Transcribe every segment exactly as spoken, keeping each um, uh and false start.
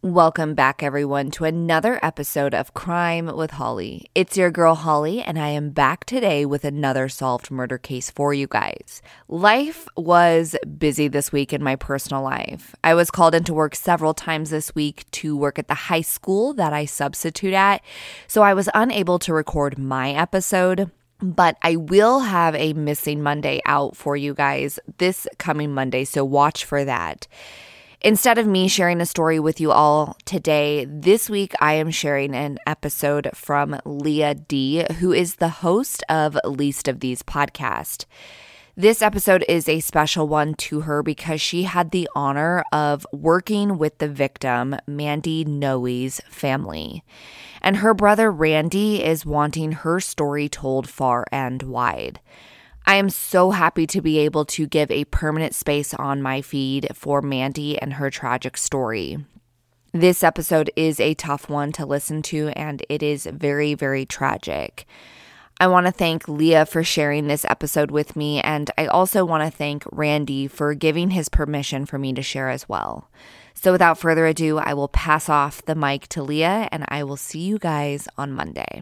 Welcome back, everyone, to another episode of Crime with Holly. It's your girl, Holly, and I am back today with another solved murder case for you guys. Life was busy this week in my personal life. I was called into work several times this week to work at the high school that I substitute at, so I was unable to record my episode. But I will have a Missing Monday out for you guys this coming Monday, so watch for that. Instead of me sharing a story with you all today, this week I am sharing an episode from Leah D., who is the host of Least of These podcast. This episode is a special one to her because she had the honor of working with the victim, Mandy Noe's family. And her brother Randy is wanting her story told far and wide. I am so happy to be able to give a permanent space on my feed for Mandy and her tragic story. This episode is a tough one to listen to, and it is very, very tragic. I want to thank Leah for sharing this episode with me, and I also want to thank Randy for giving his permission for me to share as well. So without further ado, I will pass off the mic to Leah, and I will see you guys on Monday.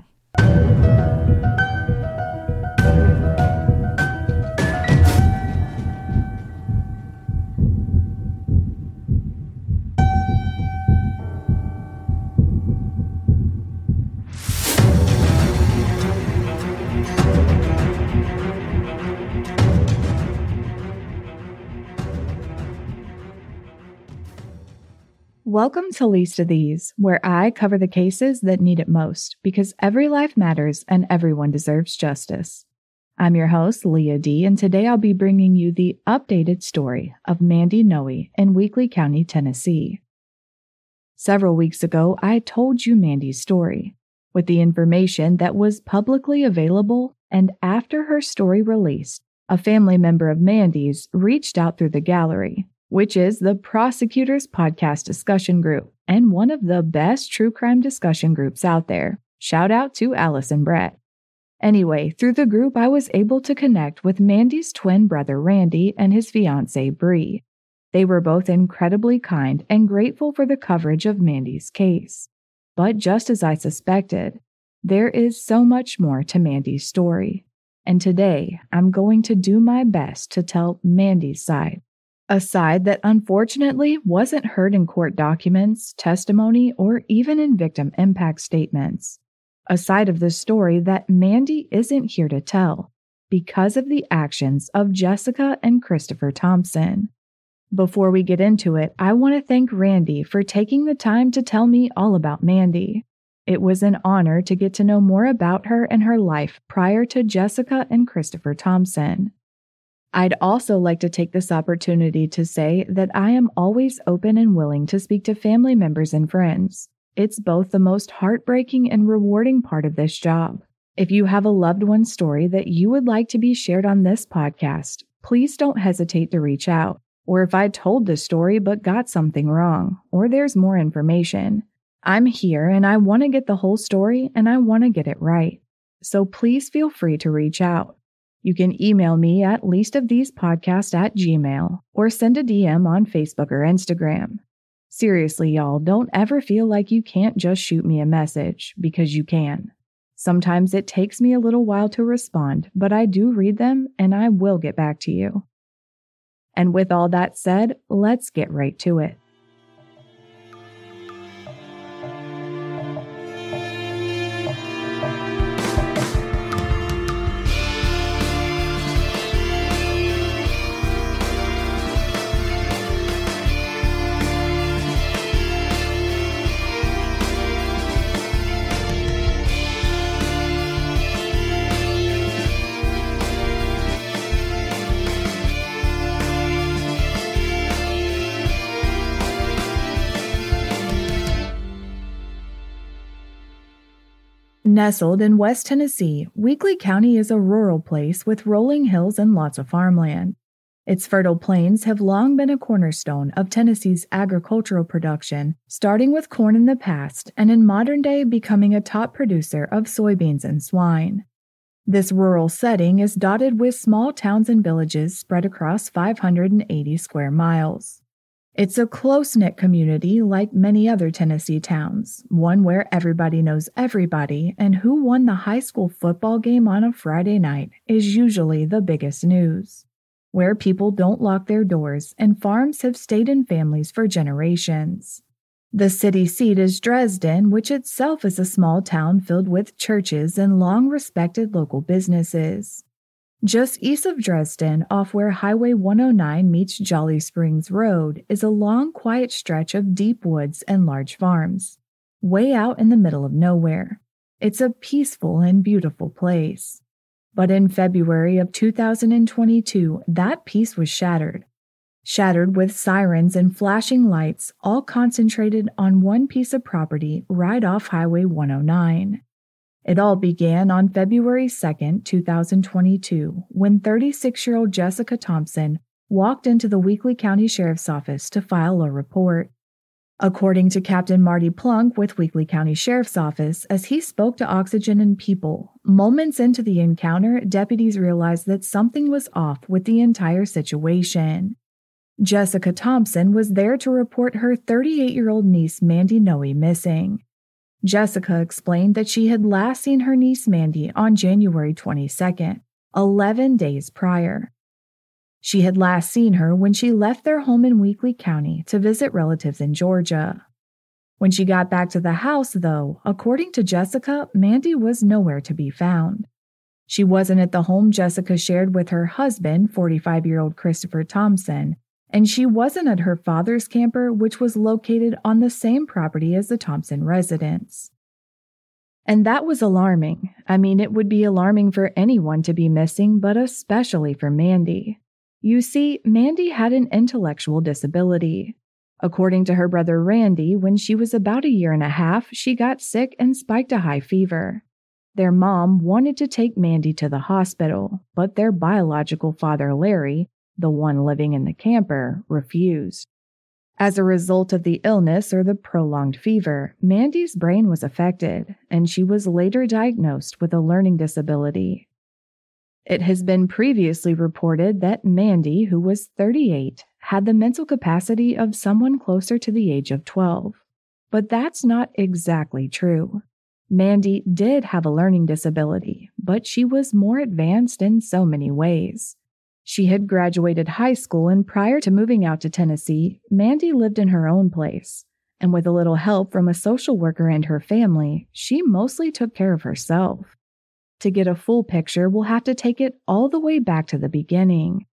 Welcome to Least of These, where I cover the cases that need it most, because every life matters and everyone deserves justice. I'm your host, Leah D., and today I'll be bringing you the updated story of Mandy Noe in Weakley County, Tennessee. Several weeks ago, I told you Mandy's story, with the information that was publicly available, and after her story released, a family member of Mandy's reached out through the gallery, which is the Prosecutors Podcast discussion group and one of the best true crime discussion groups out there. Shout out to Alice and Brett. Anyway, through the group, I was able to connect with Mandy's twin brother Randy and his fiancée Bree. They were both incredibly kind and grateful for the coverage of Mandy's case. But just as I suspected, there is so much more to Mandy's story. And today, I'm going to do my best to tell Mandy's side. A side that unfortunately wasn't heard in court documents, testimony, or even in victim impact statements. A side of the story that Mandy isn't here to tell because of the actions of Jessica and Christopher Thompson. Before we get into it, I want to thank Randy for taking the time to tell me all about Mandy. It was an honor to get to know more about her and her life prior to Jessica and Christopher Thompson. I'd also like to take this opportunity to say that I am always open and willing to speak to family members and friends. It's both the most heartbreaking and rewarding part of this job. If you have a loved one's story that you would like to be shared on this podcast, please don't hesitate to reach out. Or if I told the story but got something wrong, or there's more information, I'm here and I want to get the whole story and I want to get it right. So please feel free to reach out. You can email me at leastofthesespodcast at gmail or send a D M on Facebook or Instagram. Seriously, y'all, don't ever feel like you can't just shoot me a message, because you can. Sometimes it takes me a little while to respond, but I do read them and I will get back to you. And with all that said, let's get right to it. Nestled in West Tennessee, Weakley County is a rural place with rolling hills and lots of farmland. Its fertile plains have long been a cornerstone of Tennessee's agricultural production, starting with corn in the past and in modern day becoming a top producer of soybeans and swine. This rural setting is dotted with small towns and villages spread across five hundred eighty square miles. It's a close-knit community like many other Tennessee towns, one where everybody knows everybody, and who won the high school football game on a Friday night is usually the biggest news. Where people don't lock their doors and farms have stayed in families for generations. The city seat is Dresden, which itself is a small town filled with churches and long-respected local businesses. Just east of Dresden, off where Highway one oh nine meets Jolly Springs Road, is a long, quiet stretch of deep woods and large farms, way out in the middle of nowhere. It's a peaceful and beautiful place. But in February of two thousand twenty-two, that peace was shattered. Shattered with sirens and flashing lights, all concentrated on one piece of property right off Highway one oh nine. It all began on February second, two thousand twenty-two, when thirty-six-year-old Jessica Thompson walked into the Weakley County Sheriff's Office to file a report. According to Captain Marty Plunk with Weakley County Sheriff's Office, as he spoke to Oxygen and People, moments into the encounter, deputies realized that something was off with the entire situation. Jessica Thompson was there to report her thirty-eight-year-old niece Mandy Noe missing. Jessica explained that she had last seen her niece Mandy on January twenty-second, eleven days prior. She had last seen her when she left their home in Weakley County to visit relatives in Georgia. When she got back to the house, though, according to Jessica, Mandy was nowhere to be found. She wasn't at the home Jessica shared with her husband, forty-five-year-old Christopher Thompson, and she wasn't at her father's camper, which was located on the same property as the Thompson residence. And that was alarming. I mean, it would be alarming for anyone to be missing, but especially for Mandy. You see, Mandy had an intellectual disability. According to her brother Randy, when she was about a year and a half, she got sick and spiked a high fever. Their mom wanted to take Mandy to the hospital, but their biological father Larry, the one living in the camper, refused. As a result of the illness or the prolonged fever, Mandy's brain was affected, and she was later diagnosed with a learning disability. It has been previously reported that Mandy, who was thirty-eight, had the mental capacity of someone closer to the age of twelve. But that's not exactly true. Mandy did have a learning disability, but she was more advanced in so many ways. She had graduated high school, and prior to moving out to Tennessee, Mandy lived in her own place. And with a little help from a social worker and her family, she mostly took care of herself. To get a full picture, we'll have to take it all the way back to the beginning.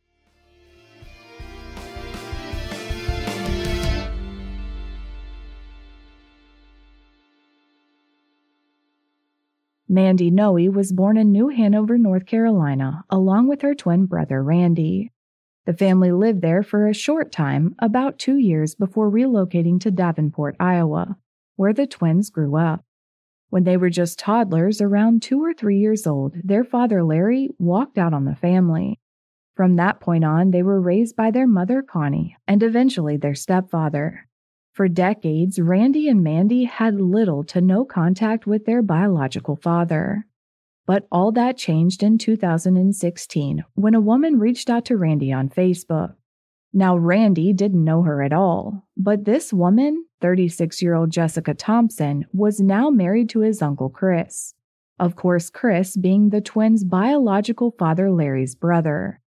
Mandy Noe was born in New Hanover, North Carolina, along with her twin brother Randy. The family lived there for a short time, about two years before relocating to Davenport, Iowa, where the twins grew up. When they were just toddlers, around two or three years old, their father Larry walked out on the family. From that point on, they were raised by their mother Connie and eventually their stepfather. For decades, Randy and Mandy had little to no contact with their biological father. But all that changed in two thousand sixteen when a woman reached out to Randy on Facebook. Now, Randy didn't know her at all, but this woman, thirty-six-year-old Jessica Thompson, was now married to his uncle Chris. Of course, Chris being the twins' biological father Larry's brother.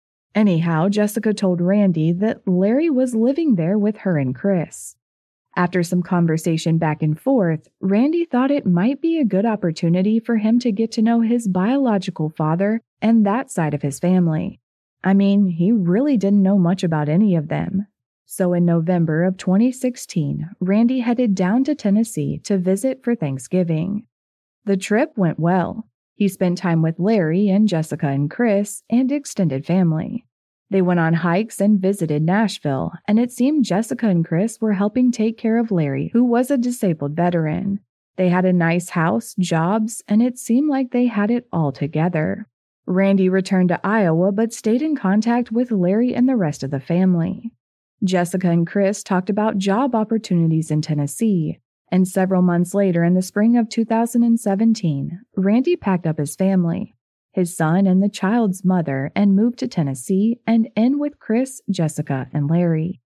Anyhow, Jessica told Randy that Larry was living there with her and Chris. After some conversation back and forth, Randy thought it might be a good opportunity for him to get to know his biological father and that side of his family. I mean, he really didn't know much about any of them. So in November of twenty sixteen, Randy headed down to Tennessee to visit for Thanksgiving. The trip went well. He spent time with Larry and Jessica and Chris and extended family. They went on hikes and visited Nashville, and it seemed Jessica and Chris were helping take care of Larry, who was a disabled veteran. They had a nice house, jobs, and it seemed like they had it all together. Randy returned to Iowa but stayed in contact with Larry and the rest of the family. Jessica and Chris talked about job opportunities in Tennessee, and several months later in the spring of two thousand seventeen, Randy packed up his family, his son and the child's mother, and moved to Tennessee and in with Chris, Jessica, and Larry.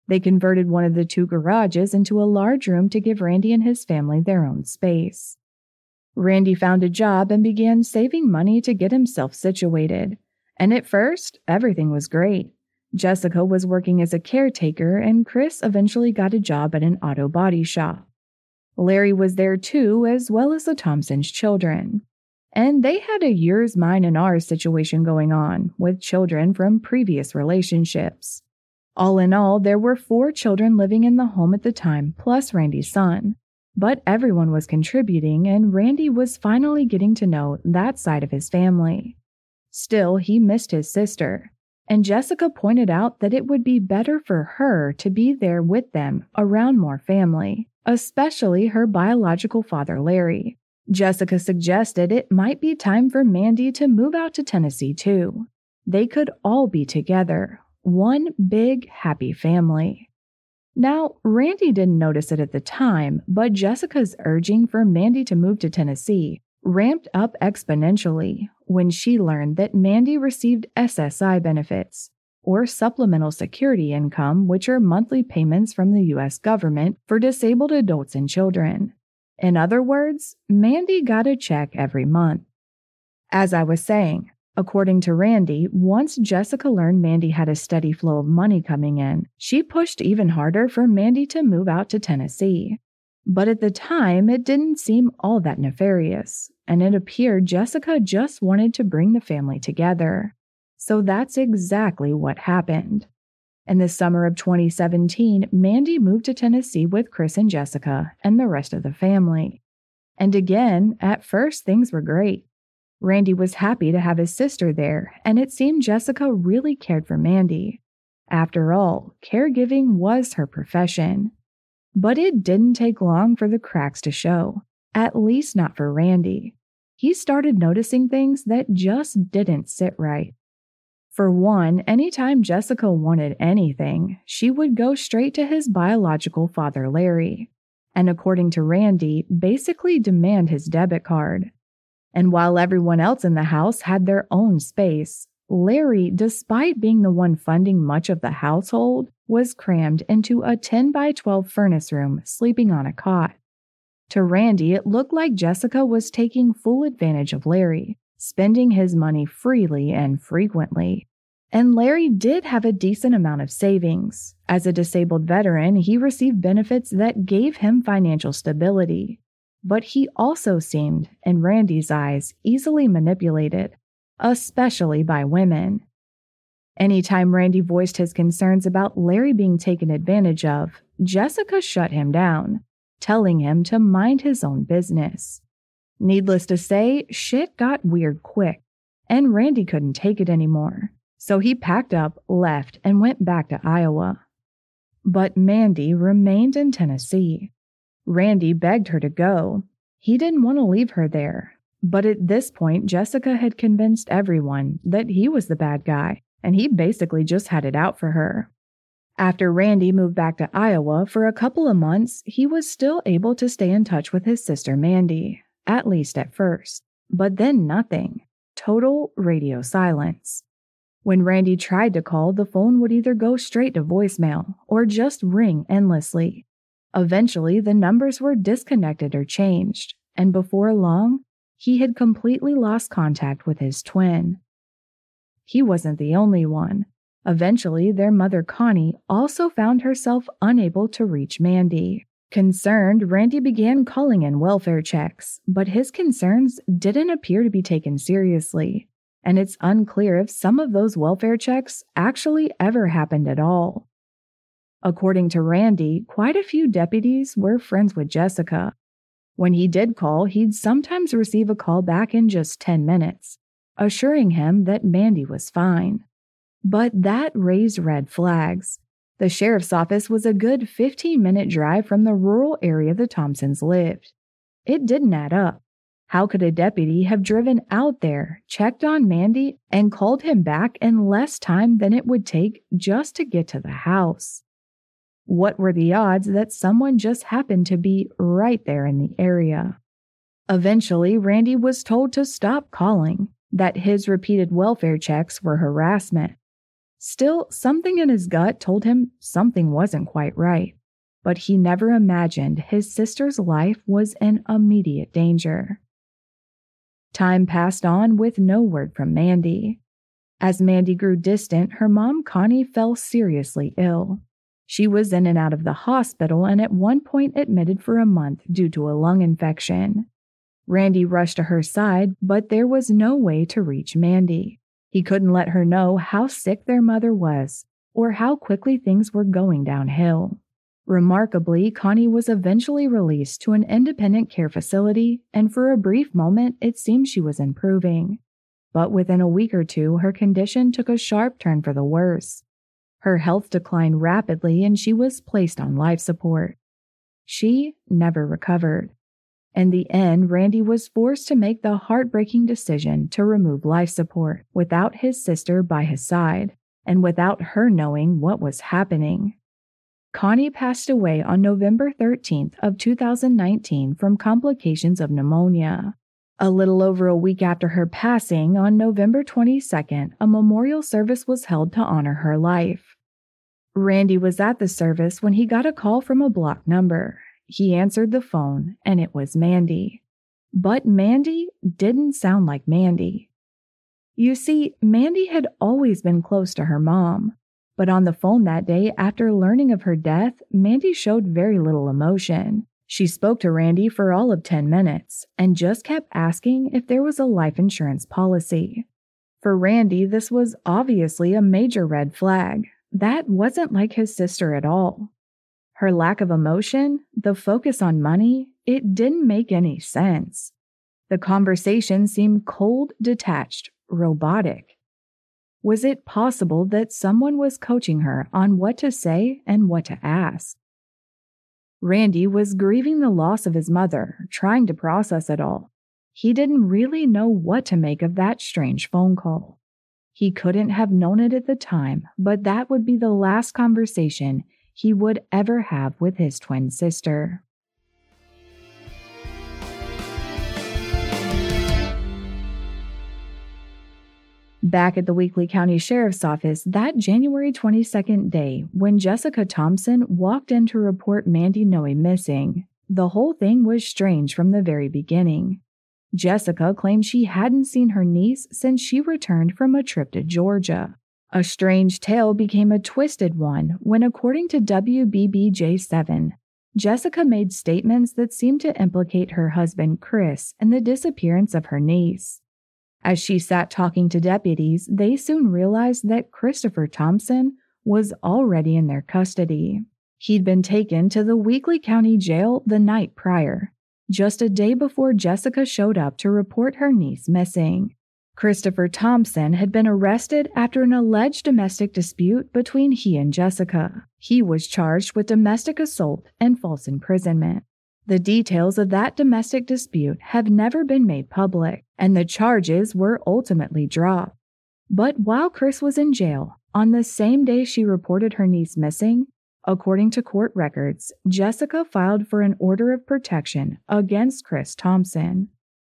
They converted one of the two garages into a large room to give Randy and his family their own space. Randy found a job and began saving money to get himself situated. And at first, everything was great. Jessica was working as a caretaker, and Chris eventually got a job at an auto body shop. Larry was there too, as well as the Thompsons' children. And they had a yours, mine, and ours situation going on, with children from previous relationships. All in all, there were four children living in the home at the time, plus Randy's son. But everyone was contributing, and Randy was finally getting to know that side of his family. Still, he missed his sister, and Jessica pointed out that it would be better for her to be there with them around more family, especially her biological father, Larry. Jessica suggested it might be time for Mandy to move out to Tennessee too. They could all be together, one big, happy family. Now, Randy didn't notice it at the time, but Jessica's urging for Mandy to move to Tennessee ramped up exponentially when she learned that Mandy received S S I benefits, or Supplemental Security Income, which are monthly payments from the U S government for disabled adults and children. In other words, Mandy got a check every month. As I was saying, according to Randy, once Jessica learned Mandy had a steady flow of money coming in, she pushed even harder for Mandy to move out to Tennessee. But at the time, it didn't seem all that nefarious, and it appeared Jessica just wanted to bring the family together. So that's exactly what happened. In the summer of twenty seventeen, Mandy moved to Tennessee with Chris and Jessica and the rest of the family. And again, at first things were great. Randy was happy to have his sister there, and it seemed Jessica really cared for Mandy. After all, caregiving was her profession. But it didn't take long for the cracks to show, at least not for Randy. He started noticing things that just didn't sit right. For one, anytime Jessica wanted anything, she would go straight to his biological father, Larry, and according to Randy, basically demand his debit card. And while everyone else in the house had their own space, Larry, despite being the one funding much of the household, was crammed into a ten by twelve furnace room, sleeping on a cot. To Randy, it looked like Jessica was taking full advantage of Larry, spending his money freely and frequently. And Larry did have a decent amount of savings. As a disabled veteran, he received benefits that gave him financial stability. But he also seemed, in Randy's eyes, easily manipulated, especially by women. Anytime Randy voiced his concerns about Larry being taken advantage of, Jessica shut him down, telling him to mind his own business. Needless to say, shit got weird quick, and Randy couldn't take it anymore. So he packed up, left, and went back to Iowa. But Mandy remained in Tennessee. Randy begged her to go. He didn't want to leave her there. But at this point, Jessica had convinced everyone that he was the bad guy, and he basically just had it out for her. After Randy moved back to Iowa for a couple of months, he was still able to stay in touch with his sister Mandy, at least at first. But then nothing. Total radio silence. When Randy tried to call, the phone would either go straight to voicemail or just ring endlessly. Eventually, the numbers were disconnected or changed, and before long, he had completely lost contact with his twin. He wasn't the only one. Eventually, their mother Connie also found herself unable to reach Mandy. Concerned, Randy began calling in welfare checks, but his concerns didn't appear to be taken seriously, and it's unclear if some of those welfare checks actually ever happened at all. According to Randy, quite a few deputies were friends with Jessica. When he did call, he'd sometimes receive a call back in just ten minutes, assuring him that Mandy was fine. But that raised red flags. The sheriff's office was a good fifteen-minute drive from the rural area the Thompsons lived. It didn't add up. How could a deputy have driven out there, checked on Mandy, and called him back in less time than it would take just to get to the house? What were the odds that someone just happened to be right there in the area? Eventually, Randy was told to stop calling, that his repeated welfare checks were harassment. Still, something in his gut told him something wasn't quite right, but he never imagined his sister's life was in immediate danger. Time passed on with no word from Mandy. As Mandy grew distant, her mom Connie fell seriously ill. She was in and out of the hospital and at one point admitted for a month due to a lung infection. Randy rushed to her side, but there was no way to reach Mandy. He couldn't let her know how sick their mother was or how quickly things were going downhill. Remarkably, Connie was eventually released to an independent care facility, and for a brief moment it seemed she was improving. But within a week or two, her condition took a sharp turn for the worse. Her health declined rapidly and she was placed on life support. She never recovered. In the end, Randy was forced to make the heartbreaking decision to remove life support without his sister by his side and without her knowing what was happening. Connie passed away on November thirteenth of two thousand nineteen from complications of pneumonia. A little over a week after her passing, on November twenty-second, a memorial service was held to honor her life. Randy was at the service when he got a call from a blocked number. He answered the phone, and it was Mandy. But Mandy didn't sound like Mandy. You see, Mandy had always been close to her mom, but on the phone that day, after learning of her death, Mandy showed very little emotion. She spoke to Randy for all of ten minutes and just kept asking if there was a life insurance policy. For Randy, this was obviously a major red flag. That wasn't like his sister at all. Her lack of emotion, the focus on money, it didn't make any sense. The conversation seemed cold, detached, robotic. Was it possible that someone was coaching her on what to say and what to ask? Randy was grieving the loss of his mother, trying to process it all. He didn't really know what to make of that strange phone call. He couldn't have known it at the time, but that would be the last conversation he would ever have with his twin sister. Back at the Weakley County Sheriff's Office that January twenty-second day, when Jessica Thompson walked in to report Mandy Noe missing, the whole thing was strange from the very beginning. Jessica claimed she hadn't seen her niece since she returned from a trip to Georgia. A strange tale became a twisted one when, according to W B B J seven, Jessica made statements that seemed to implicate her husband Chris in the disappearance of her niece. As she sat talking to deputies, they soon realized that Christopher Thompson was already in their custody. He'd been taken to the Weakley County Jail the night prior, just a day before Jessica showed up to report her niece missing. Christopher Thompson had been arrested after an alleged domestic dispute between he and Jessica. He was charged with domestic assault and false imprisonment. The details of that domestic dispute have never been made public, and the charges were ultimately dropped. But while Chris was in jail, on the same day she reported her niece missing, according to court records, Jessica filed for an order of protection against Chris Thompson.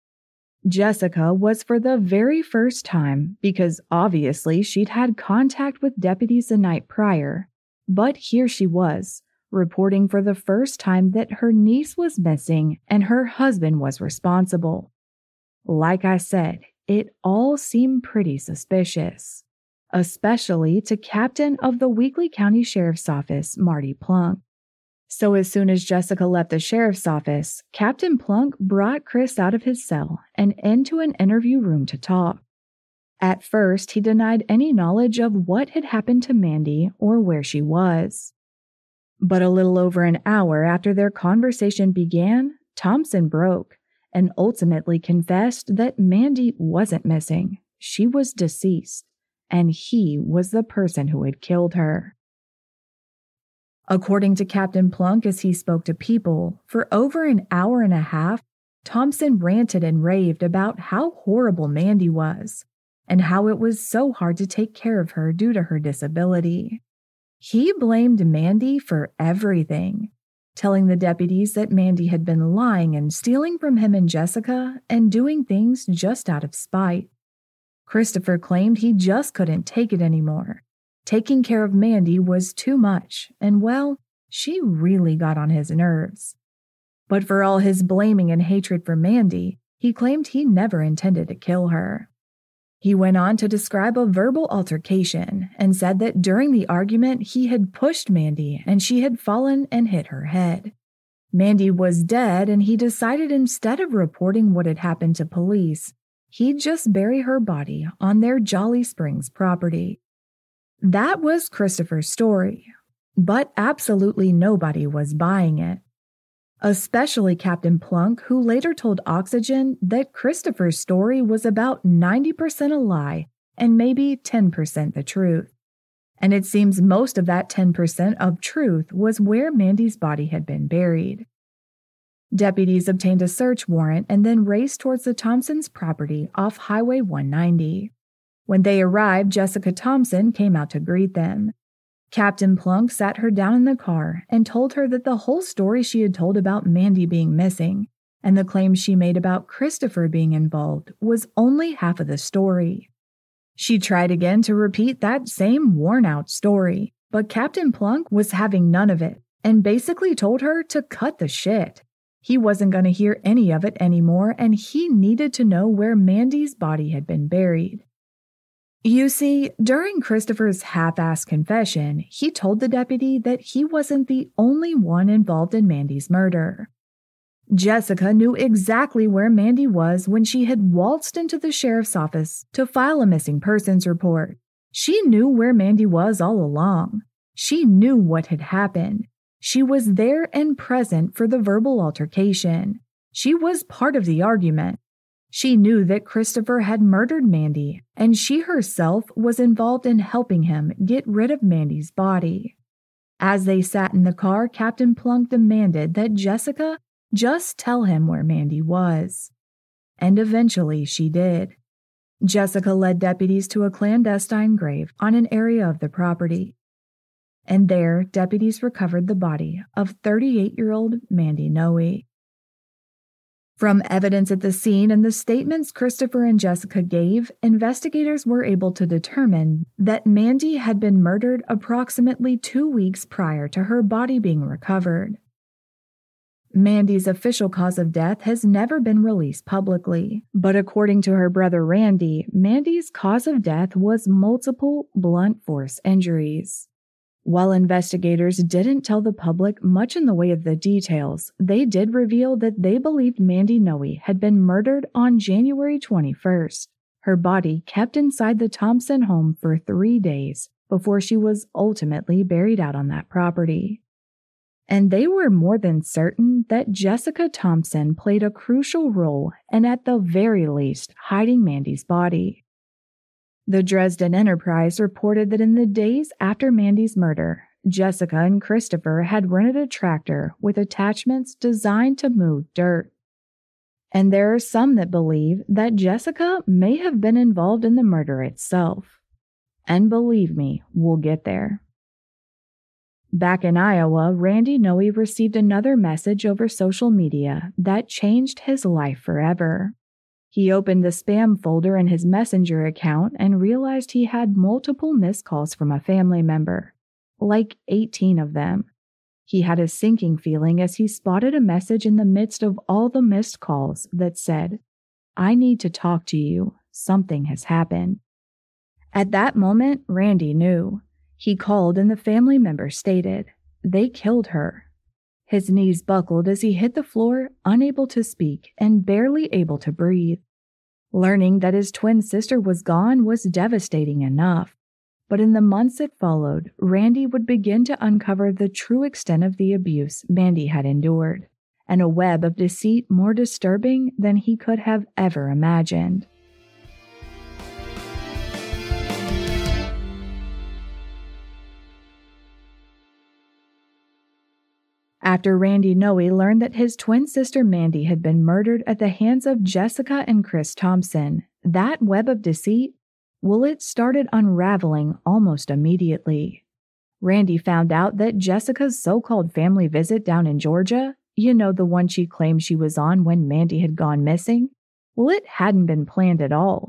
Jessica was for the very first time, because obviously she'd had contact with deputies the night prior, but here she was, reporting for the first time that her niece was missing and her husband was responsible. Like I said, it all seemed pretty suspicious, especially to Captain of the Weakley County Sheriff's Office, Marty Plunk. So as soon as Jessica left the sheriff's office, Captain Plunk brought Chris out of his cell and into an interview room to talk. At first, he denied any knowledge of what had happened to Mandy or where she was. But a little over an hour after their conversation began, Thompson broke and ultimately confessed that Mandy wasn't missing. She was deceased, and he was the person who had killed her. According to Captain Plunk, as he spoke to people, for over an hour and a half, Thompson ranted and raved about how horrible Mandy was and how it was so hard to take care of her due to her disability. He blamed Mandy for everything, telling the deputies that Mandy had been lying and stealing from him and Jessica and doing things just out of spite. Christopher claimed he just couldn't take it anymore, Taking care of Mandy was too much, and well, she really got on his nerves. But for all his blaming and hatred for Mandy, he claimed he never intended to kill her. He went on to describe a verbal altercation and said that during the argument he had pushed Mandy and she had fallen and hit her head. Mandy was dead, and he decided instead of reporting what had happened to police, he'd just bury her body on their Jolly Springs property. That was Christopher's story, but absolutely nobody was buying it. Especially Captain Plunk, who later told Oxygen that Christopher's story was about ninety percent a lie and maybe ten percent the truth. And it seems most of that ten percent of truth was where Mandy's body had been buried. Deputies obtained a search warrant and then raced towards the Thompsons' property off Highway one ninety. When they arrived, Jessica Thompson came out to greet them. Captain Plunk sat her down in the car and told her that the whole story she had told about Mandy being missing and the claims she made about Christopher being involved was only half of the story. She tried again to repeat that same worn-out story, but Captain Plunk was having none of it and basically told her to cut the shit. He wasn't going to hear any of it anymore, and he needed to know where Mandy's body had been buried. You see, during Christopher's half-assed confession, he told the deputy that he wasn't the only one involved in Mandy's murder. Jessica knew exactly where Mandy was when she had waltzed into the sheriff's office to file a missing persons report. She knew where Mandy was all along. She knew what had happened. She was there and present for the verbal altercation. She was part of the argument. She knew that Christopher had murdered Mandy, and she herself was involved in helping him get rid of Mandy's body. As they sat in the car, Captain Plunk demanded that Jessica just tell him where Mandy was. And eventually she did. Jessica led deputies to a clandestine grave on an area of the property. And there, deputies recovered the body of thirty-eight-year-old Mandy Noe. From evidence at the scene and the statements Christopher and Jessica gave, investigators were able to determine that Mandy had been murdered approximately two weeks prior to her body being recovered. Mandy's official cause of death has never been released publicly, but according to her brother Randy, Mandy's cause of death was multiple blunt force injuries. While investigators didn't tell the public much in the way of the details, they did reveal that they believed Mandy Noe had been murdered on January twenty-first, her body kept inside the Thompson home for three days before she was ultimately buried out on that property. And they were more than certain that Jessica Thompson played a crucial role in, at the very least, hiding Mandy's body. The Dresden Enterprise reported that in the days after Mandy's murder, Jessica and Christopher had rented a tractor with attachments designed to move dirt. And there are some that believe that Jessica may have been involved in the murder itself. And believe me, we'll get there. Back in Iowa, Randy Noe received another message over social media that changed his life forever. He opened the spam folder in his Messenger account and realized he had multiple missed calls from a family member, like eighteen of them. He had a sinking feeling as he spotted a message in the midst of all the missed calls that said, "I need to talk to you. Something has happened." At that moment, Randy knew. He called and the family member stated, "They killed her." His knees buckled as he hit the floor, unable to speak and barely able to breathe. Learning that his twin sister was gone was devastating enough, but in the months that followed, Randy would begin to uncover the true extent of the abuse Mandy had endured, and a web of deceit more disturbing than he could have ever imagined. After Randy Noe learned that his twin sister Mandy had been murdered at the hands of Jessica and Chris Thompson, that web of deceit, well, it started unraveling almost immediately. Randy found out that Jessica's so-called family visit down in Georgia, you know, the one she claimed she was on when Mandy had gone missing, well, it hadn't been planned at all.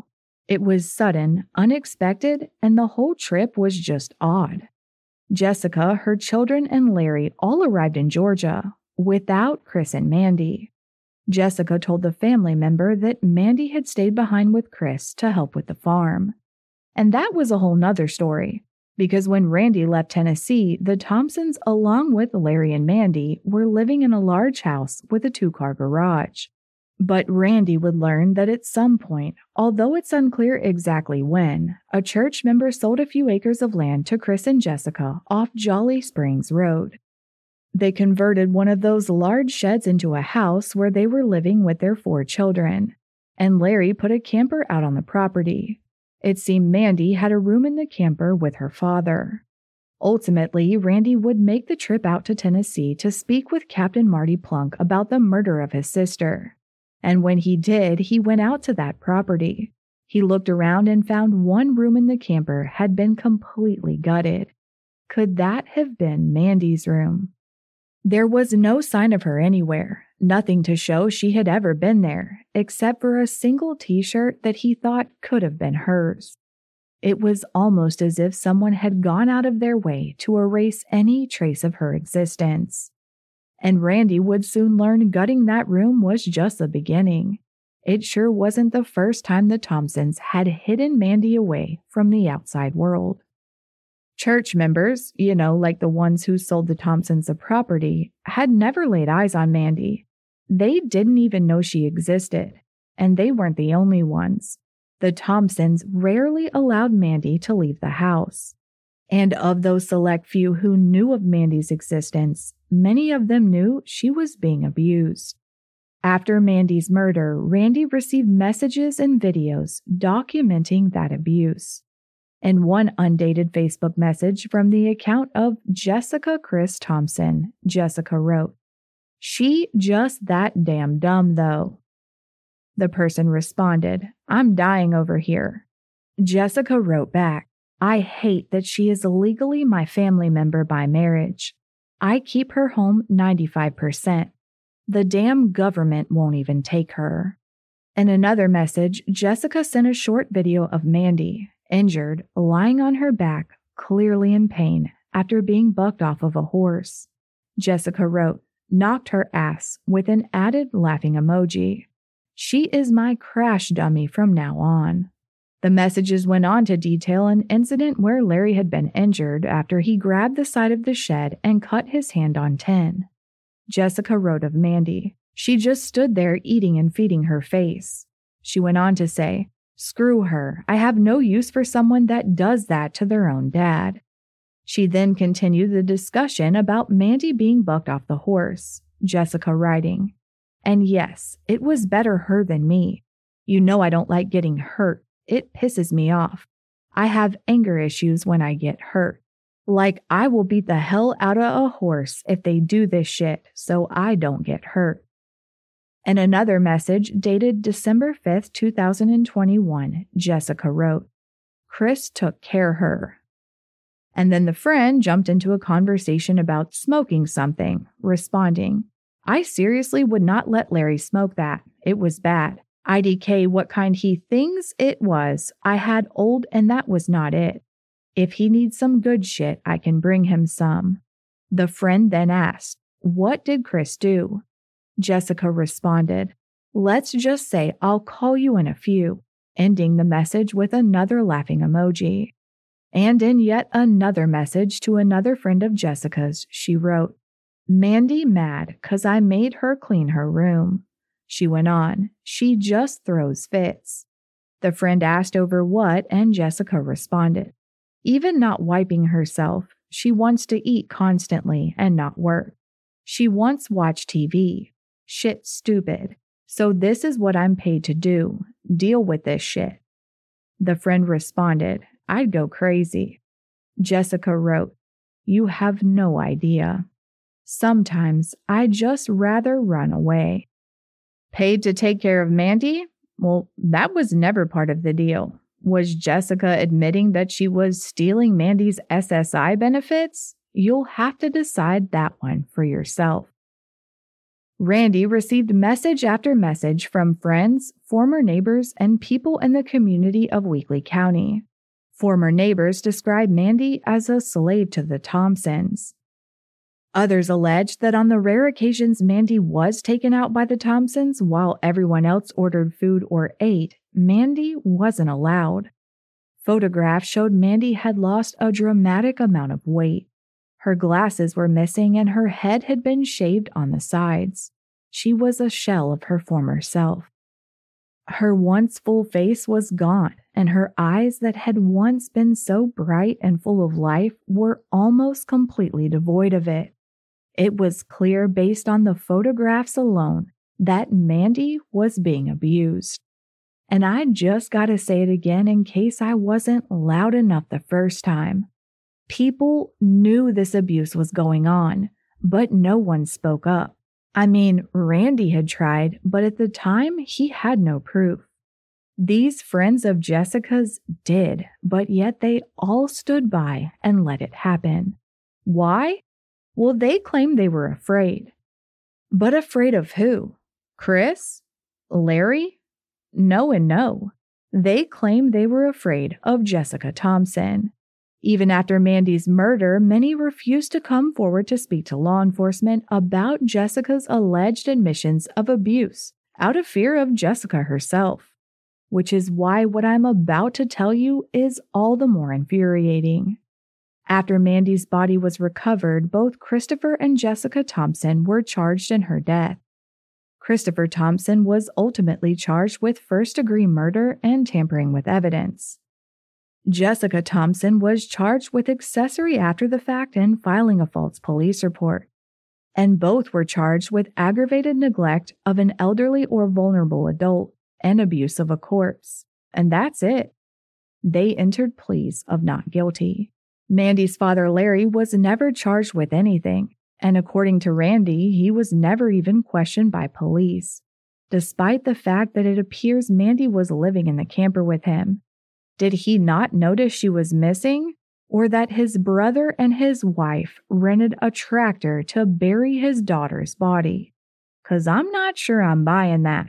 It was sudden, unexpected, and the whole trip was just odd. Jessica, her children, and Larry all arrived in Georgia without Chris and Mandy. Jessica told the family member that Mandy had stayed behind with Chris to help with the farm. And that was a whole nother story, because when Randy left Tennessee, the Thompsons, along with Larry and Mandy, were living in a large house with a two-car garage. But Randy would learn that at some point, although it's unclear exactly when, a church member sold a few acres of land to Chris and Jessica off Jolly Springs Road. They converted one of those large sheds into a house where they were living with their four children, and Larry put a camper out on the property. It seemed Mandy had a room in the camper with her father. Ultimately, Randy would make the trip out to Tennessee to speak with Captain Marty Plunk about the murder of his sister. And when he did, he went out to that property. He looked around and found one room in the camper had been completely gutted. Could that have been Mandy's room? There was no sign of her anywhere, nothing to show she had ever been there, except for a single t-shirt that he thought could have been hers. It was almost as if someone had gone out of their way to erase any trace of her existence. And Randy would soon learn gutting that room was just the beginning. It sure wasn't the first time the Thompsons had hidden Mandy away from the outside world. Church members, you know, like the ones who sold the Thompsons the property, had never laid eyes on Mandy. They didn't even know she existed, and they weren't the only ones. The Thompsons rarely allowed Mandy to leave the house. And of those select few who knew of Mandy's existence, many of them knew she was being abused. After Mandy's murder, Randy received messages and videos documenting that abuse. In one undated Facebook message from the account of Jessica Chris Thompson, Jessica wrote, "She just that damn dumb, though." The person responded, "I'm dying over here." Jessica wrote back, "I hate that she is legally my family member by marriage. I keep her home ninety-five percent. The damn government won't even take her." In another message, Jessica sent a short video of Mandy, injured, lying on her back, clearly in pain, after being bucked off of a horse. Jessica wrote, "Knocked her ass," with an added laughing emoji. "She is my crash dummy from now on." The messages went on to detail an incident where Larry had been injured after he grabbed the side of the shed and cut his hand on tin. Jessica wrote of Mandy, "She just stood there eating and feeding her face." She went on to say, "Screw her. I have no use for someone that does that to their own dad." She then continued the discussion about Mandy being bucked off the horse, Jessica writing, "And yes, it was better her than me. You know I don't like getting hurt. It pisses me off. I have anger issues when I get hurt. Like, I will beat the hell out of a horse if they do this shit so I don't get hurt." In another message dated December fifth, two thousand twenty-one, Jessica wrote, "Chris took care of her." And then the friend jumped into a conversation about smoking something, responding, "I seriously would not let Larry smoke that. It was bad. I D K what kind he thinks it was. I had old and that was not it. If he needs some good shit, I can bring him some." The friend then asked, "What did Chris do?" Jessica responded, "Let's just say I'll call you in a few," ending the message with another laughing emoji. And in yet another message to another friend of Jessica's, she wrote, "Mandy mad 'cause I made her clean her room." She went on, "She just throws fits." The friend asked over what, and Jessica responded, "Even not wiping herself, she wants to eat constantly and not work. She wants watch T V. Shit stupid. So this is what I'm paid to do. Deal with this shit." The friend responded, "I'd go crazy." Jessica wrote, "You have no idea. Sometimes I'd just rather run away." Paid to take care of Mandy? Well, that was never part of the deal. Was Jessica admitting that she was stealing Mandy's S S I benefits? You'll have to decide that one for yourself. Randy received message after message from friends, former neighbors, and people in the community of Weakley County. Former neighbors described Mandy as a slave to the Thompsons. Others alleged that on the rare occasions Mandy was taken out by the Thompsons while everyone else ordered food or ate, Mandy wasn't allowed. Photographs showed Mandy had lost a dramatic amount of weight. Her glasses were missing and her head had been shaved on the sides. She was a shell of her former self. Her once full face was gone, and her eyes that had once been so bright and full of life were almost completely devoid of it. It was clear based on the photographs alone that Mandy was being abused. And I just gotta say it again in case I wasn't loud enough the first time. People knew this abuse was going on, but no one spoke up. I mean, Randy had tried, but at the time, he had no proof. These friends of Jessica's did, but yet they all stood by and let it happen. Why? Well, they claimed they were afraid. But afraid of who? Chris? Larry? No and no. They claimed they were afraid of Jessica Thompson. Even after Mandy's murder, many refused to come forward to speak to law enforcement about Jessica's alleged admissions of abuse out of fear of Jessica herself, which is why what I'm about to tell you is all the more infuriating. After Mandy's body was recovered, both Christopher and Jessica Thompson were charged in her death. Christopher Thompson was ultimately charged with first-degree murder and tampering with evidence. Jessica Thompson was charged with accessory after the fact and filing a false police report. And both were charged with aggravated neglect of an elderly or vulnerable adult and abuse of a corpse. And that's it. They entered pleas of not guilty. Mandy's father, Larry, was never charged with anything. And according to Randy, he was never even questioned by police, despite the fact that it appears Mandy was living in the camper with him. Did he not notice she was missing, or that his brother and his wife rented a tractor to bury his daughter's body? 'Cause I'm not sure I'm buying that.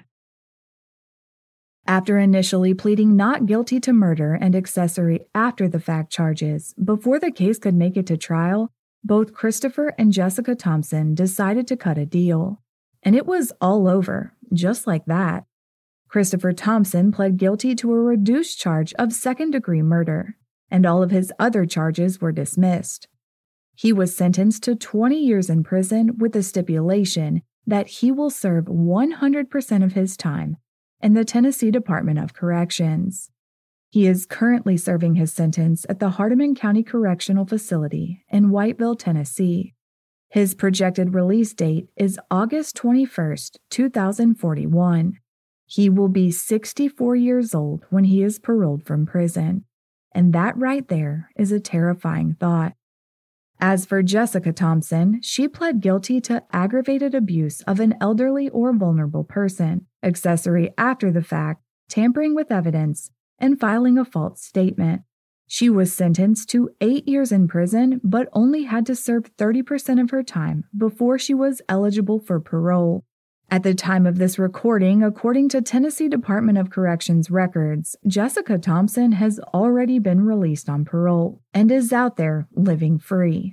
After initially pleading not guilty to murder and accessory after the fact charges, before the case could make it to trial, both Christopher and Jessica Thompson decided to cut a deal. And it was all over, just like that. Christopher Thompson pled guilty to a reduced charge of second-degree murder, and all of his other charges were dismissed. He was sentenced to twenty years in prison with the stipulation that he will serve one hundred percent of his time in the Tennessee Department of Corrections. He is currently serving his sentence at the Hardeman County Correctional Facility in Whiteville, Tennessee. His projected release date is August twenty-first, two thousand forty-one. He will be sixty-four years old when he is paroled from prison. And that right there is a terrifying thought. As for Jessica Thompson, she pled guilty to aggravated abuse of an elderly or vulnerable person, accessory after the fact, tampering with evidence, and filing a false statement. She was sentenced to eight years in prison, but only had to serve thirty percent of her time before she was eligible for parole. At the time of this recording, according to Tennessee Department of Corrections records, Jessica Thompson has already been released on parole and is out there living free.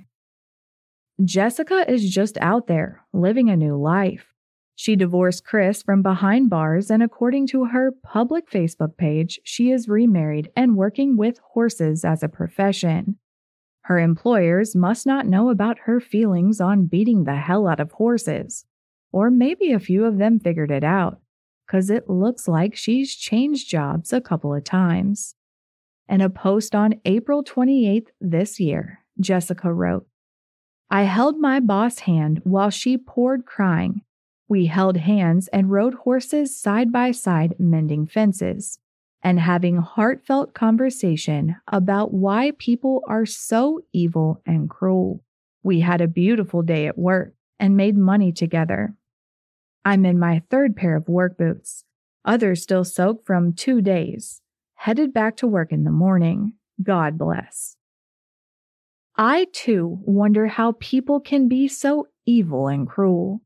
Jessica is just out there living a new life. She divorced Chris from behind bars, and according to her public Facebook page, she is remarried and working with horses as a profession. Her employers must not know about her feelings on beating the hell out of horses. Or maybe a few of them figured it out, because it looks like she's changed jobs a couple of times. In a post on April twenty-eighth this year, Jessica wrote, "I held my boss' hand while she poured crying. We held hands and rode horses side by side mending fences and having heartfelt conversation about why people are so evil and cruel. We had a beautiful day at work and made money together. I'm in my third pair of work boots, others still soaked from two days, headed back to work in the morning. God bless." I, too, wonder how people can be so evil and cruel.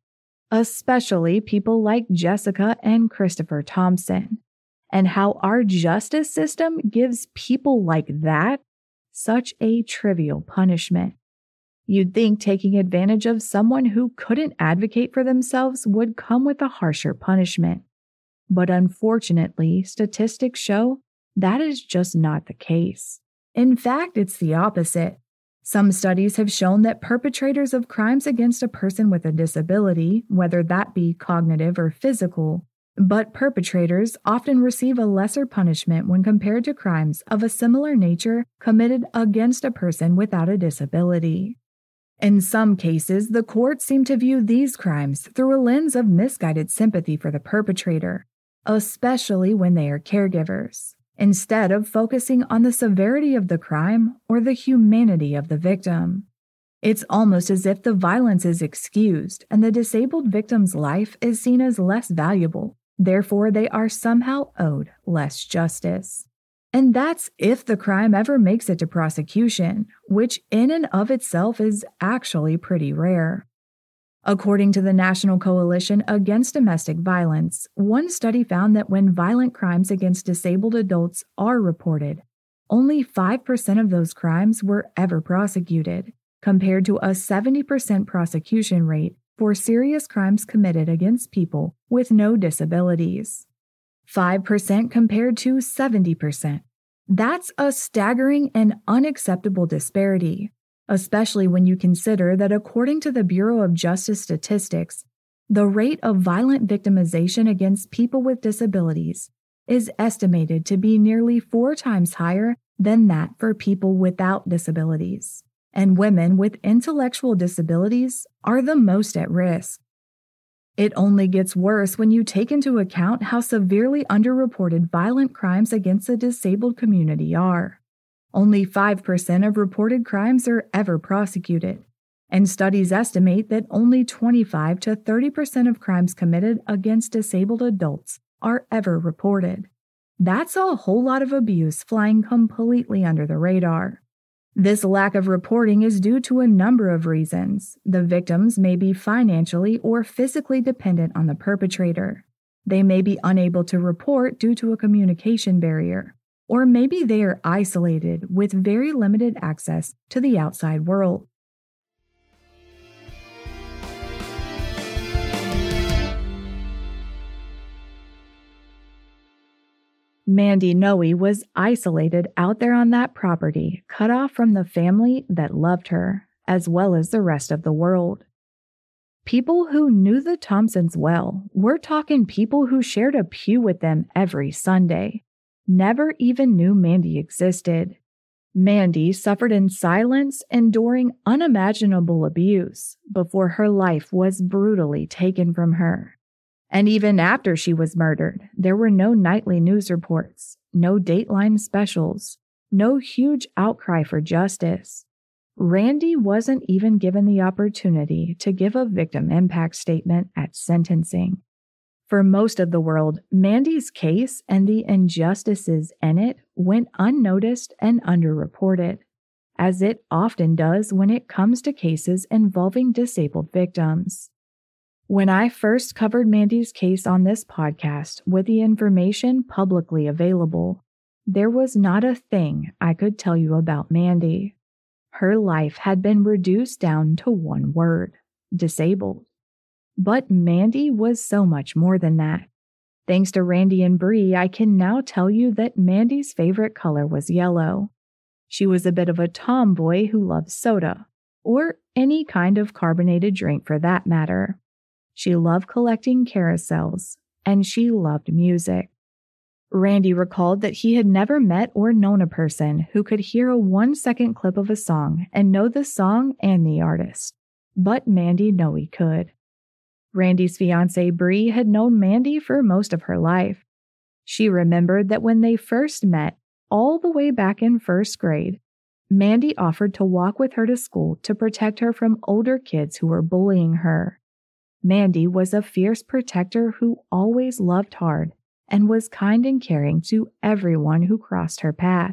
especially people like Jessica and Christopher Thompson, and how our justice system gives people like that such a trivial punishment. You'd think taking advantage of someone who couldn't advocate for themselves would come with a harsher punishment. But unfortunately, statistics show that is just not the case. In fact, it's the opposite. Some studies have shown that perpetrators of crimes against a person with a disability, whether that be cognitive or physical, but perpetrators often receive a lesser punishment when compared to crimes of a similar nature committed against a person without a disability. In some cases, the courts seem to view these crimes through a lens of misguided sympathy for the perpetrator, especially when they are caregivers, instead of focusing on the severity of the crime or the humanity of the victim. It's almost as if the violence is excused and the disabled victim's life is seen as less valuable, therefore they are somehow owed less justice. And that's if the crime ever makes it to prosecution, which in and of itself is actually pretty rare. According to the National Coalition Against Domestic Violence, one study found that when violent crimes against disabled adults are reported, only five percent of those crimes were ever prosecuted, compared to a seventy percent prosecution rate for serious crimes committed against people with no disabilities. five percent compared to seventy percent. That's a staggering and unacceptable disparity, especially when you consider that according to the Bureau of Justice Statistics, the rate of violent victimization against people with disabilities is estimated to be nearly four times higher than that for people without disabilities, and women with intellectual disabilities are the most at risk. It only gets worse when you take into account how severely underreported violent crimes against the disabled community are. Only five percent of reported crimes are ever prosecuted, and studies estimate that only twenty-five to thirty percent of crimes committed against disabled adults are ever reported. That's a whole lot of abuse flying completely under the radar. This lack of reporting is due to a number of reasons. The victims may be financially or physically dependent on the perpetrator. They may be unable to report due to a communication barrier, or maybe they are isolated with very limited access to the outside world. Mandy Noe was isolated out there on that property, cut off from the family that loved her, as well as the rest of the world. People who knew the Thompsons well, we're talking people who shared a pew with them every Sunday, never even knew Mandy existed. Mandy suffered in silence, enduring unimaginable abuse before her life was brutally taken from her. And even after she was murdered, there were no nightly news reports, no Dateline specials, no huge outcry for justice. Randy wasn't even given the opportunity to give a victim impact statement at sentencing. For most of the world, Mandy's case and the injustices in it went unnoticed and underreported, as it often does when it comes to cases involving disabled victims. When I first covered Mandy's case on this podcast with the information publicly available, there was not a thing I could tell you about Mandy. Her life had been reduced down to one word: disabled. But Mandy was so much more than that. Thanks to Randy and Bree, I can now tell you that Mandy's favorite color was yellow. She was a bit of a tomboy who loved soda, or any kind of carbonated drink for that matter. She loved collecting carousels, and she loved music. Randy recalled that he had never met or known a person who could hear a one-second clip of a song and know the song and the artist, but Mandy Noe could. Randy's fiancée Bree had known Mandy for most of her life. She remembered that when they first met, all the way back in first grade, Mandy offered to walk with her to school to protect her from older kids who were bullying her. Mandy was a fierce protector who always loved hard and was kind and caring to everyone who crossed her path.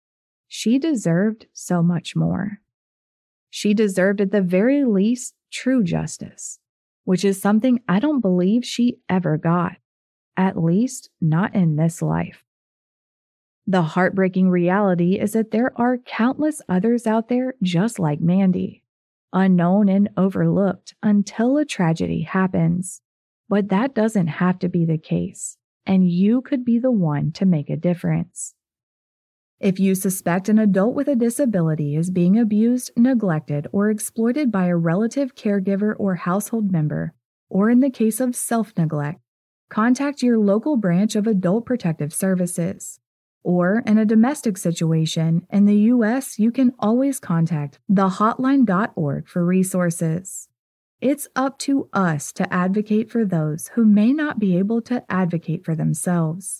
She deserved so much more. She deserved at the very least true justice, which is something I don't believe she ever got, at least not in this life. The heartbreaking reality is that there are countless others out there just like Mandy, unknown and overlooked until a tragedy happens. But that doesn't have to be the case, and you could be the one to make a difference. If you suspect an adult with a disability is being abused, neglected, or exploited by a relative, caregiver, or household member, or in the case of self-neglect, contact your local branch of Adult Protective Services. Or in a domestic situation in the U S, you can always contact the hotline dot org for resources. It's up to us to advocate for those who may not be able to advocate for themselves.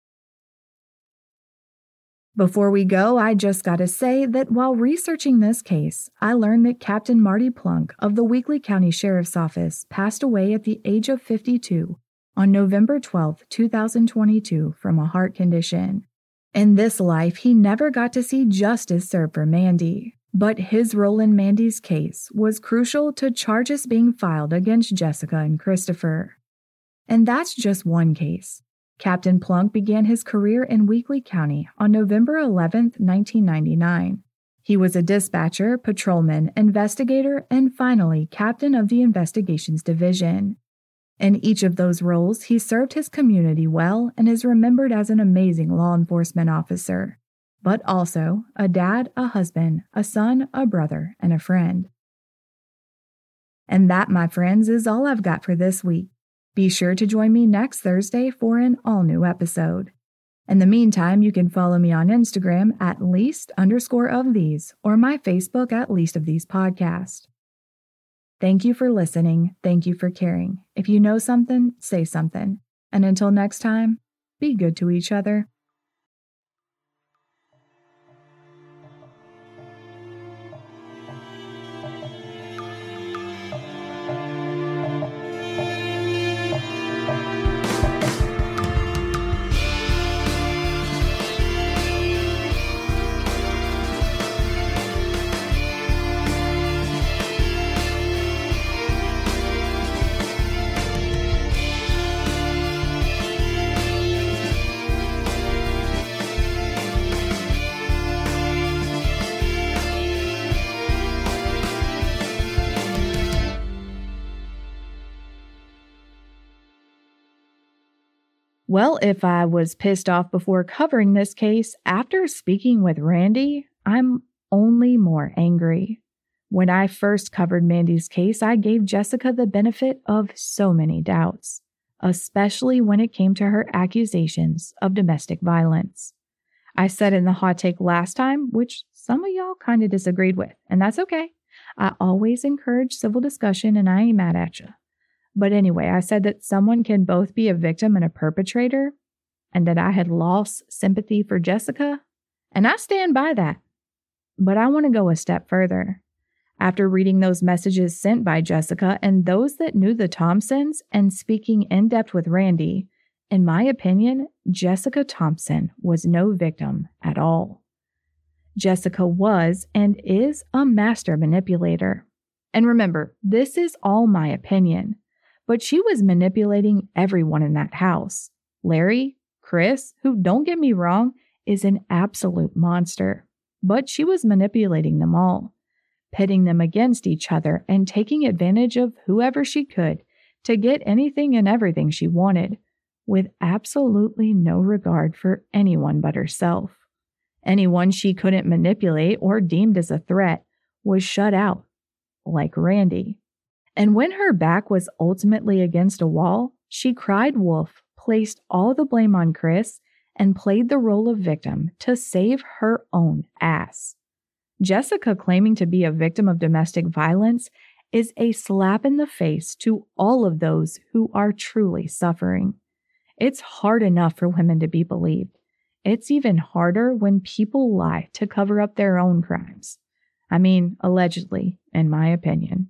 Before we go, I just gotta say that while researching this case, I learned that Captain Marty Plunk of the Weakley County Sheriff's Office passed away at the age of fifty-two on November twelfth, two thousand twenty-two from a heart condition. In this life, he never got to see justice served for Mandy, but his role in Mandy's case was crucial to charges being filed against Jessica and Christopher. And that's just one case. Captain Plunk began his career in Weakley County on November eleventh, nineteen ninety-nine. He was a dispatcher, patrolman, investigator, and finally captain of the Investigations Division. In each of those roles, he served his community well and is remembered as an amazing law enforcement officer, but also a dad, a husband, a son, a brother, and a friend. And that, my friends, is all I've got for this week. Be sure to join me next Thursday for an all-new episode. In the meantime, you can follow me on Instagram at least underscore of these or my Facebook at least of these podcast. Thank you for listening. Thank you for caring. If you know something, say something. And until next time, be good to each other. Well, if I was pissed off before covering this case, after speaking with Randy, I'm only more angry. When I first covered Mandy's case, I gave Jessica the benefit of so many doubts, especially when it came to her accusations of domestic violence. I said in the hot take last time, which some of y'all kind of disagreed with, and that's okay. I always encourage civil discussion and I ain't mad at you. But anyway, I said that someone can both be a victim and a perpetrator, and that I had lost sympathy for Jessica, and I stand by that. But I want to go a step further. After reading those messages sent by Jessica and those that knew the Thompsons and speaking in depth with Randy, in my opinion, Jessica Thompson was no victim at all. Jessica was and is a master manipulator. And remember, this is all my opinion. But she was manipulating everyone in that house. Larry, Chris, who, don't get me wrong, is an absolute monster. But she was manipulating them all, pitting them against each other and taking advantage of whoever she could to get anything and everything she wanted, with absolutely no regard for anyone but herself. Anyone she couldn't manipulate or deemed as a threat was shut out, like Randy. And when her back was ultimately against a wall, she cried wolf, placed all the blame on Chris, and played the role of victim to save her own ass. Jessica claiming to be a victim of domestic violence is a slap in the face to all of those who are truly suffering. It's hard enough for women to be believed. It's even harder when people lie to cover up their own crimes. I mean, allegedly, in my opinion.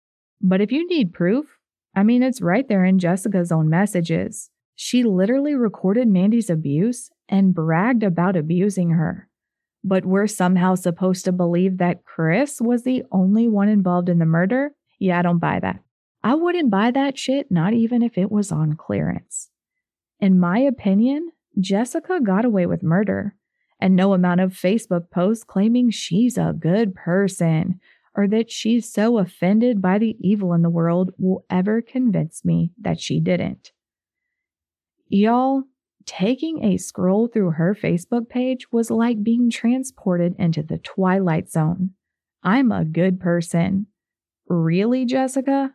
But if you need proof, I mean, it's right there in Jessica's own messages. She literally recorded Mandy's abuse and bragged about abusing her. But we're somehow supposed to believe that Chris was the only one involved in the murder? Yeah, I don't buy that. I wouldn't buy that shit, not even if it was on clearance. In my opinion, Jessica got away with murder, and no amount of Facebook posts claiming she's a good person or that she's so offended by the evil in the world will ever convince me that she didn't. Y'all, taking a scroll through her Facebook page was like being transported into the Twilight Zone. I'm a good person. Really, Jessica?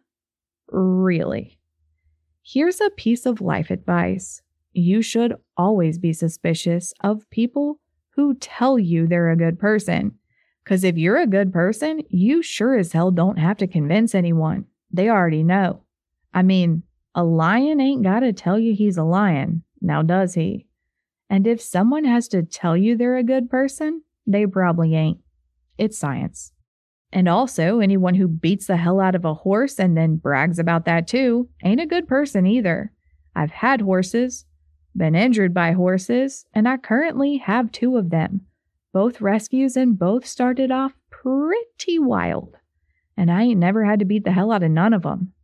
Really? Here's a piece of life advice. You should always be suspicious of people who tell you they're a good person. Because if you're a good person, you sure as hell don't have to convince anyone. They already know. I mean, a lion ain't got to tell you he's a lion, now does he? And if someone has to tell you they're a good person, they probably ain't. It's science. And also, anyone who beats the hell out of a horse and then brags about that too ain't a good person either. I've had horses, been injured by horses, and I currently have two of them. Both rescues and both started off pretty wild. And I ain't never had to beat the hell out of none of them.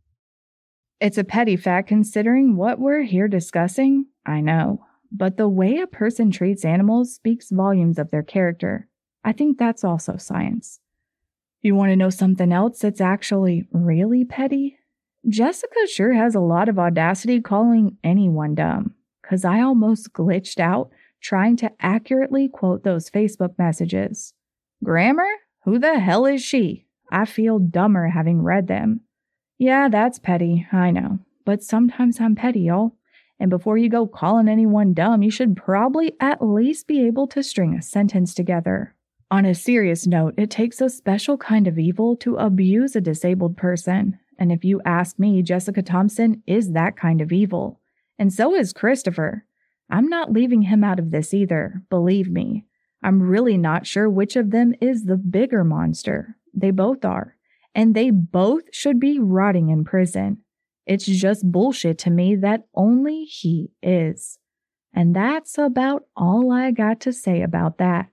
It's a petty fact considering what we're here discussing, I know. But the way a person treats animals speaks volumes of their character. I think that's also science. You want to know something else that's actually really petty? Jessica sure has a lot of audacity calling anyone dumb. Because I almost glitched out trying to accurately quote those Facebook messages. Grammar? Who the hell is she? I feel dumber having read them. Yeah, that's petty, I know. But sometimes I'm petty, y'all. And before you go calling anyone dumb, you should probably at least be able to string a sentence together. On a serious note, it takes a special kind of evil to abuse a disabled person. And if you ask me, Jessica Thompson is that kind of evil. And so is Christopher. I'm not leaving him out of this either, believe me. I'm really not sure which of them is the bigger monster. They both are. And they both should be rotting in prison. It's just bullshit to me that only he is. And that's about all I got to say about that.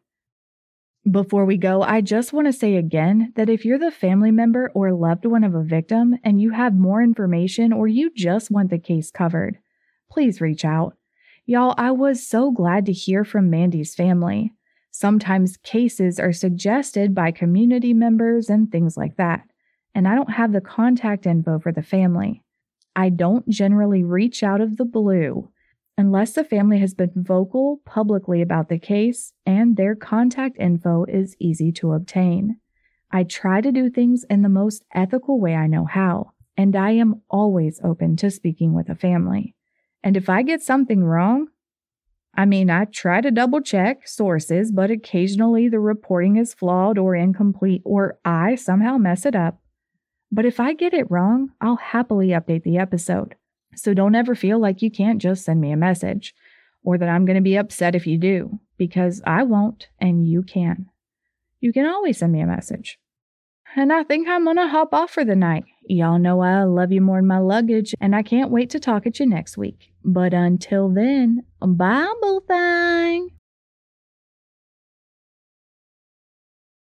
Before we go, I just want to say again that if you're the family member or loved one of a victim and you have more information or you just want the case covered, please reach out. Y'all, I was so glad to hear from Mandy's family. Sometimes cases are suggested by community members and things like that, and I don't have the contact info for the family. I don't generally reach out of the blue unless the family has been vocal publicly about the case and their contact info is easy to obtain. I try to do things in the most ethical way I know how, and I am always open to speaking with a family. And if I get something wrong, I mean, I try to double check sources, but occasionally the reporting is flawed or incomplete, or I somehow mess it up. But if I get it wrong, I'll happily update the episode. So don't ever feel like you can't just send me a message, or that I'm going to be upset if you do, because I won't and you can. You can always send me a message. And I think I'm going to hop off for the night. Y'all know I love you more than my luggage, and I can't wait to talk at you next week. But until then, bye, boo thing.